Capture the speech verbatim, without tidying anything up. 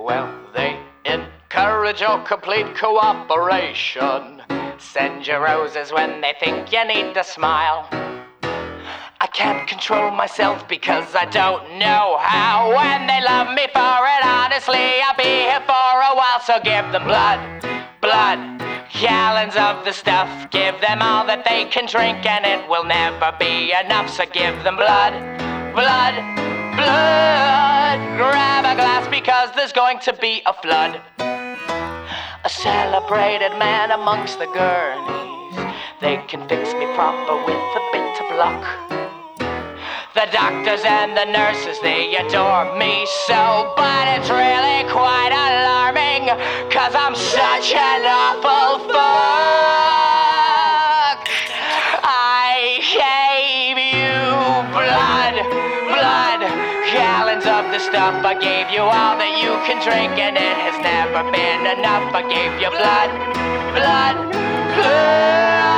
Well, they encourage your complete cooperation. Send you roses when they think you need to smile. I can't control myself because I don't know how. When they love me for it, honestly, I'll be here for a while. So give them blood, blood, gallons of the stuff. Give them all that they can drink and it will never be enough. So give them blood, blood, blood. Grab a glass because there's going to be a flood. A celebrated man amongst the gurneys. They can fix me proper with a bit of luck. The doctors and the nurses, they adore me so, but it's really quite alarming, cause I'm such an awful fuck. I gave you blood, blood, gallons of the stuff. I gave you all that you can drink and it has never been enough. I gave you blood, blood, blood.